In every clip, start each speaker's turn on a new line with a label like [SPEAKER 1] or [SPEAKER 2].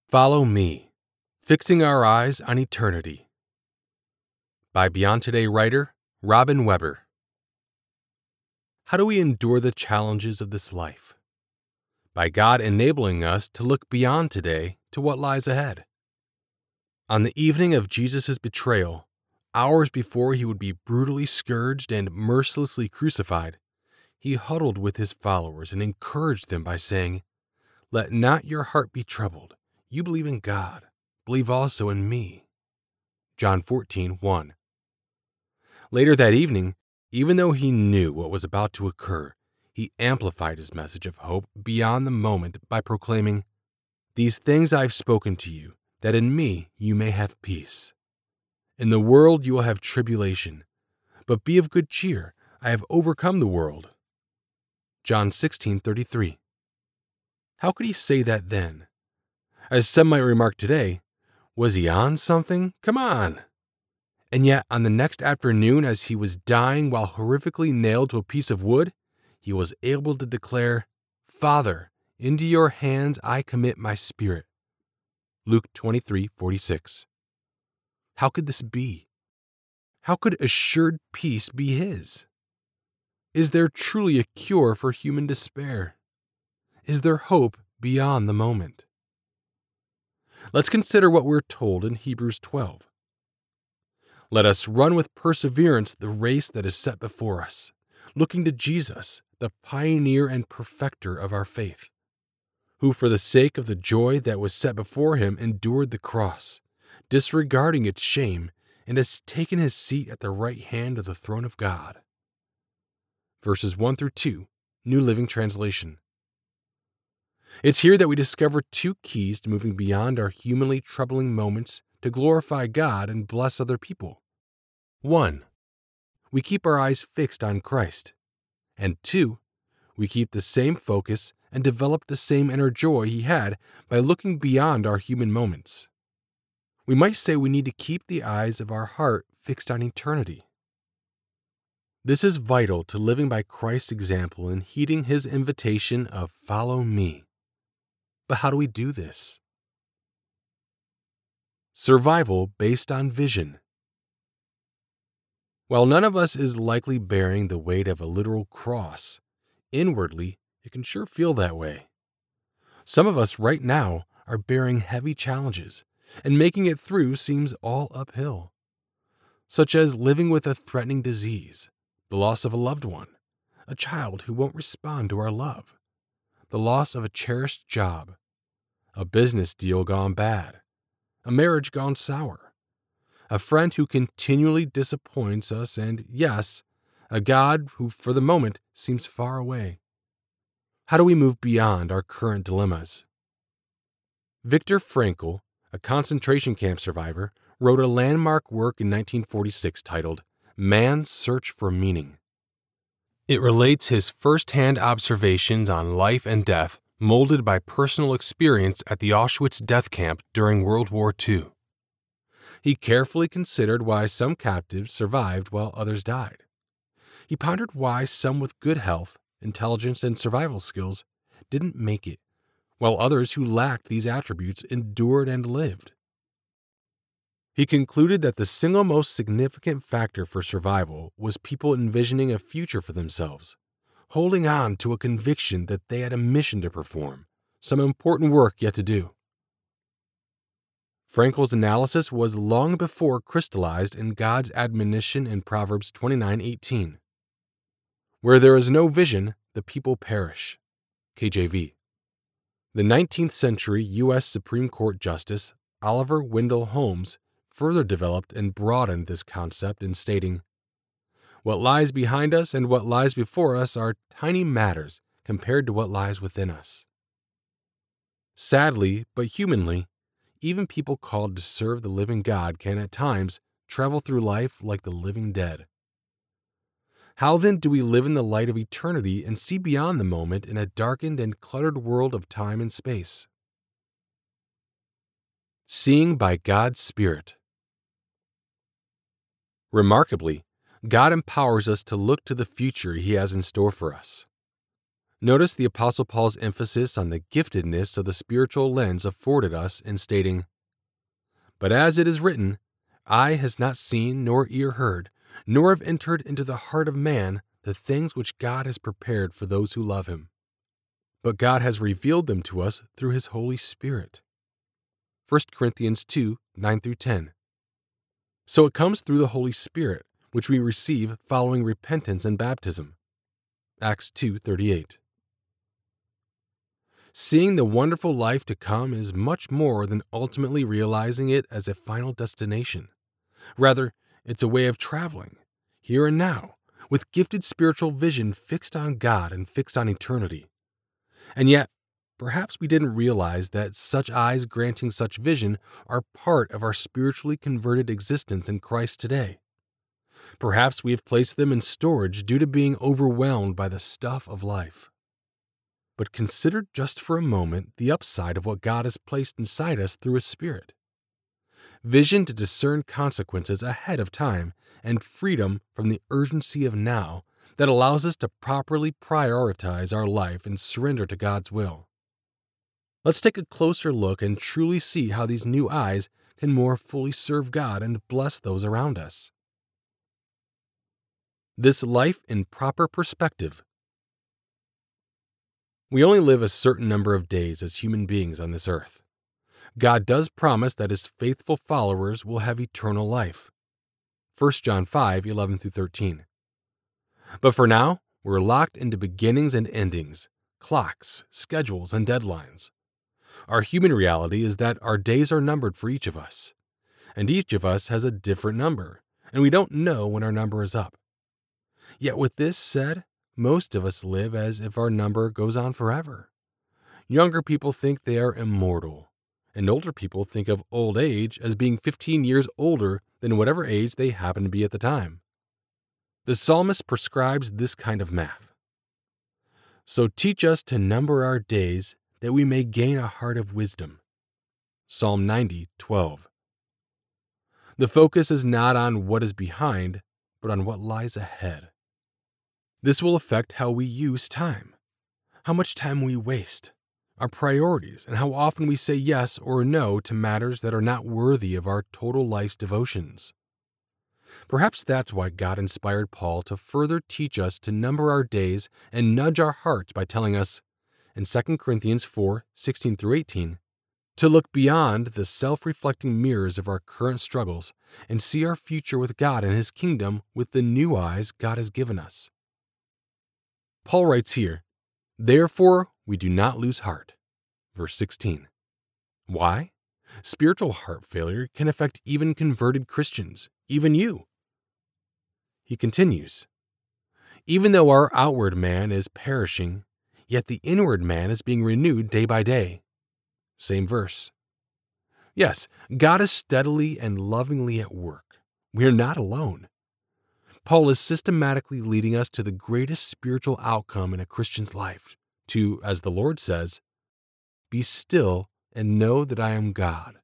[SPEAKER 1] Follow Me, Fixing Our Eyes on Eternity by Beyond Today writer Robin Weber. How do we endure the challenges of this life? By God enabling us to look beyond today to what lies ahead. On the evening of Jesus' betrayal, hours before he would be brutally scourged and mercilessly crucified, he huddled with his followers and encouraged them by saying, "Let not your heart be troubled. You believe in God. Believe also in me." John 14:1. Later that evening, even though he knew what was about to occur, he amplified his message of hope beyond the moment by proclaiming, "These things I've spoken to you, that in me you may have peace. In the world you will have tribulation, but be of good cheer, I have overcome the world." John 16:33. How could he say that then? As some might remark today, was he on something? Come on! And yet, on the next afternoon, as he was dying while horrifically nailed to a piece of wood, he was able to declare, "Father, into your hands I commit my spirit." Luke 23:46. How could this be? How could assured peace be his? Is there truly a cure for human despair? Is there hope beyond the moment? Let's consider what we're told in Hebrews 12. Let us run with perseverance the race that is set before us, looking to Jesus, the pioneer and perfecter of our faith, who for the sake of the joy that was set before him endured the cross, disregarding its shame, and has taken his seat at the right hand of the throne of God. Verses 1 through 2, New Living Translation. It's here that we discover two keys to moving beyond our humanly troubling moments to glorify God and bless other people. 1. We keep our eyes fixed on Christ. And 2. We keep the same focus and develop the same inner joy he had by looking beyond our human moments. We might say we need to keep the eyes of our heart fixed on eternity. This is vital to living by Christ's example and heeding his invitation of "Follow me." But how do we do this? Survival based on vision. While none of us is likely bearing the weight of a literal cross, inwardly it can sure feel that way. Some of us right now are bearing heavy challenges, and making it through seems all uphill, such as living with a threatening disease, the loss of a loved one, a child who won't respond to our love, the loss of a cherished job, a business deal gone bad, a marriage gone sour, a friend who continually disappoints us, and yes, a God who for the moment seems far away. How do we move beyond our current dilemmas? Viktor Frankl, a concentration camp survivor, wrote a landmark work in 1946 titled "Man's Search for Meaning." It relates his first-hand observations on life and death molded by personal experience at the Auschwitz death camp during World War II. He carefully considered why some captives survived while others died. He pondered why some with good health, intelligence, and survival skills didn't make it, while others who lacked these attributes endured and lived. He concluded that the single most significant factor for survival was people envisioning a future for themselves, holding on to a conviction that they had a mission to perform, some important work yet to do. Frankl's analysis was long before crystallized in God's admonition in Proverbs 29:18. "Where there is no vision, the people perish." KJV. The 19th century U.S. Supreme Court Justice Oliver Wendell Holmes further developed and broadened this concept in stating, "What lies behind us and what lies before us are tiny matters compared to what lies within us." Sadly, but humanly, even people called to serve the living God can at times travel through life like the living dead. How then do we live in the light of eternity and see beyond the moment in a darkened and cluttered world of time and space? Seeing by God's Spirit. Remarkably, God empowers us to look to the future he has in store for us. Notice the Apostle Paul's emphasis on the giftedness of the spiritual lens afforded us in stating, "But as it is written, eye has not seen nor ear heard, nor have entered into the heart of man the things which God has prepared for those who love him. But God has revealed them to us through his Holy Spirit." 1 Corinthians 2, 9-10. So it comes through the Holy Spirit, which we receive following repentance and baptism. Acts 2:38. Seeing the wonderful life to come is much more than ultimately realizing it as a final destination. Rather, it's a way of traveling, here and now, with gifted spiritual vision fixed on God and fixed on eternity. And yet, perhaps we didn't realize that such eyes granting such vision are part of our spiritually converted existence in Christ today. Perhaps we have placed them in storage due to being overwhelmed by the stuff of life. But consider just for a moment the upside of what God has placed inside us through His Spirit. Vision to discern consequences ahead of time and freedom from the urgency of now that allows us to properly prioritize our life and surrender to God's will. Let's take a closer look and truly see how these new eyes can more fully serve God and bless those around us. This life in proper perspective. We only live a certain number of days as human beings on this earth. God does promise that His faithful followers will have eternal life. 1 John 5:11-13. But for now, we're locked into beginnings and endings, clocks, schedules, and deadlines. Our human reality is that our days are numbered for each of us, and each of us has a different number, and we don't know when our number is up. Yet with this said, most of us live as if our number goes on forever. Younger people think they are immortal, and older people think of old age as being 15 years older than whatever age they happen to be at the time. The psalmist prescribes this kind of math. So teach us to number our days that we may gain a heart of wisdom. Psalm 90:12. The focus is not on what is behind, but on what lies ahead. This will affect how we use time, how much time we waste, our priorities, and how often we say yes or no to matters that are not worthy of our total life's devotions. Perhaps that's why God inspired Paul to further teach us to number our days and nudge our hearts by telling us, in 2 Corinthians 4:16-18, to look beyond the self-reflecting mirrors of our current struggles and see our future with God and His kingdom with the new eyes God has given us. Paul writes here, "Therefore we do not lose heart." Verse 16. Why? Spiritual heart failure can affect even converted Christians, even you. He continues, "Even though our outward man is perishing, yet the inward man is being renewed day by day." Same verse. Yes, God is steadily and lovingly at work. We are not alone. Paul is systematically leading us to the greatest spiritual outcome in a Christian's life, to, as the Lord says, "Be still and know that I am God."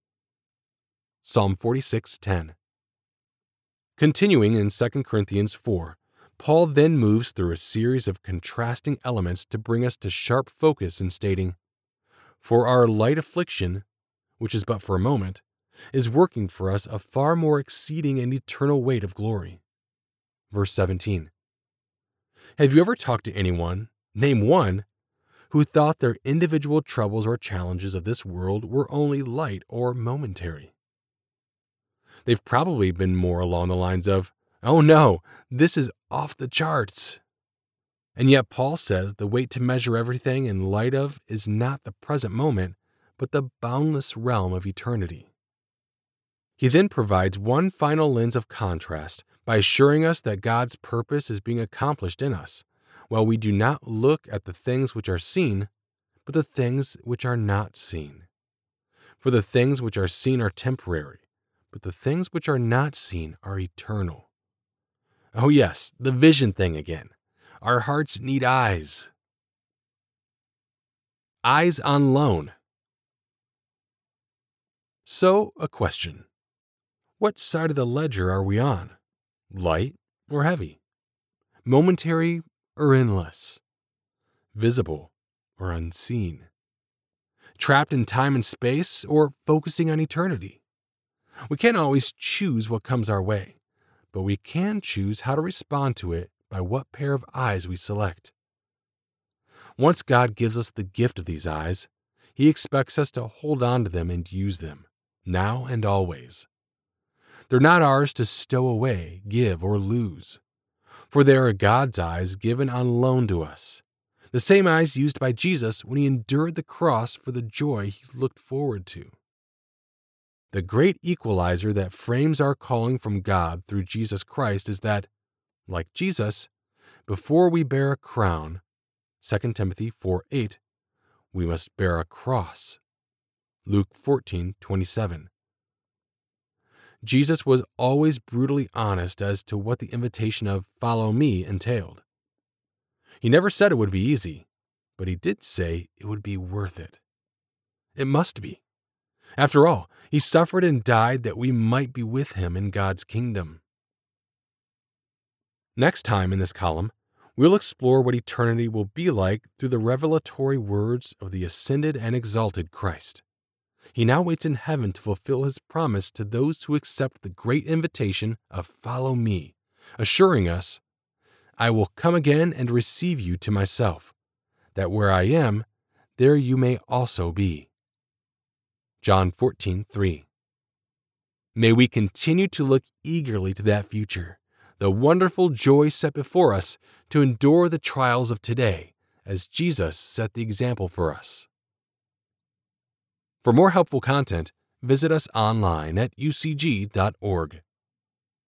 [SPEAKER 1] Psalm 46:10. Continuing in 2 Corinthians 4, Paul then moves through a series of contrasting elements to bring us to sharp focus in stating, "For our light affliction, which is but for a moment, is working for us a far more exceeding and eternal weight of glory." Verse 17. Have you ever talked to anyone, name one, who thought their individual troubles or challenges of this world were only light or momentary? They've probably been more along the lines of, "Oh no, this is off the charts." And yet Paul says the weight to measure everything in light of is not the present moment, but the boundless realm of eternity. He then provides one final lens of contrast by assuring us that God's purpose is being accomplished in us, while we do not look at the things which are seen, but the things which are not seen. For the things which are seen are temporary, but the things which are not seen are eternal. Oh yes, the vision thing again. Our hearts need eyes. Eyes on loan. So, a question. What side of the ledger are we on? Light or heavy? Momentary or endless? visible or unseen, trapped in time and space or focusing on eternity. We can't always choose what comes our way, but we can choose how to respond to it by what pair of eyes we select. Once God gives us the gift of these eyes, He expects us to hold on to them and use them, now and always. They're not ours to stow away, give, or lose, for they are God's eyes given on loan to us, the same eyes used by Jesus when He endured the cross for the joy He looked forward to. The great equalizer that frames our calling from God through Jesus Christ is that, like Jesus, before we bear a crown, 2 Timothy 4:8, we must bear a cross, Luke 14:27. Jesus was always brutally honest as to what the invitation of "follow me" entailed. He never said it would be easy, but He did say it would be worth it. It must be. After all, He suffered and died that we might be with Him in God's kingdom. Next time in this column, we'll explore what eternity will be like through the revelatory words of the ascended and exalted Christ. He now waits in heaven to fulfill His promise to those who accept the great invitation of "follow me," assuring us, "I will come again and receive you to myself, that where I am, there you may also be." John 14:3. May we continue to look eagerly to that future, the wonderful joy set before us to endure the trials of today, as Jesus set the example for us. For more helpful content, visit us online at ucg.org.